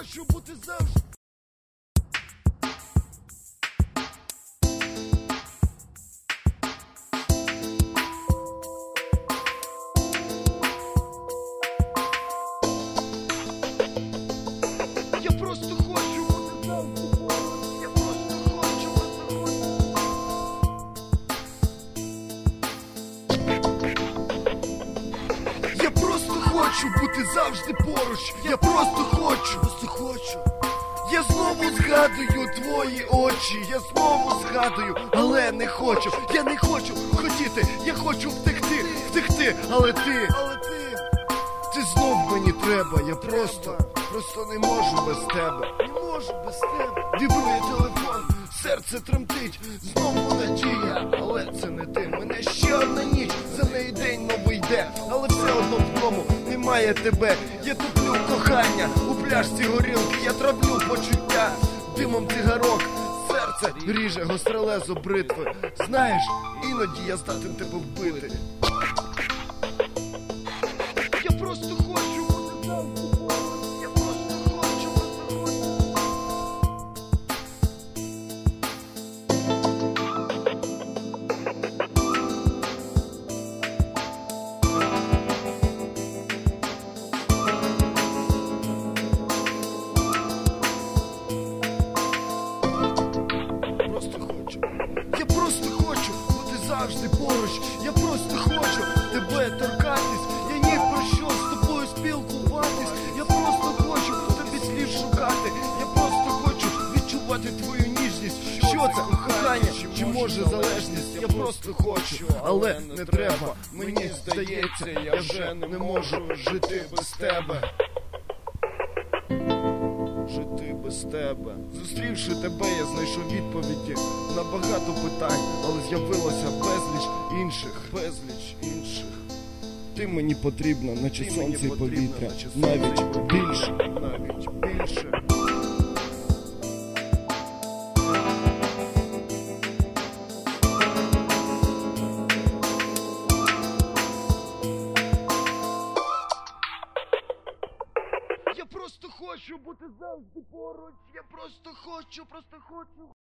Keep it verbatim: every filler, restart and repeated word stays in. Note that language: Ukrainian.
хочу бути завжди. Я просто хочу бути завжди поруч. Я просто хочу, просто хочу. Я просто хочу бути завжди поруч. Я просто хочу, просто хочу. Я знову згадую твої очі. Я знову згадую, але не хочу. Я не хочу хотіти, я хочу втекти, втекти, але ти, але ти, ти знов мені треба. Я просто, просто не можу без тебе. Не можу без тебе. Вібрує телефон, серце тремтить. Знову надія, але це не ти. Мене ще одна ніч, за неї день новий йде. Але все одно в тому немає тебе. Я туплю кохання у пляшці горілки. Я травлю почуття димом цигарок. Серце ріже гострелезо бритви. Знаєш, іноді я здатен тебе вбити. Я просто хочу бути завжди поруч. Я просто хочу, просто хочу. Просто хочу. Я просто хочу бути завжди поруч. Я просто хочу тебе торкатись. Я ні про що з тобою спілкуватись. Я просто хочу тобі слів шукати. Я просто хочу відчувати твою ніжність. Що це? Кохання чи може залежність? Я просто хочу, але не треба. Мені здається, я вже не можу жити без тебе. Жити без тебе. Зустрівши тебе, я знайшов відповіді на багато питань, але з'явилося безліч інших, безліч інших. Ти мені потрібна, наче сонце і повітря, навіть більше, навіть більше. Я просто хочу бути завжди поруч. Я просто хочу, просто хочу.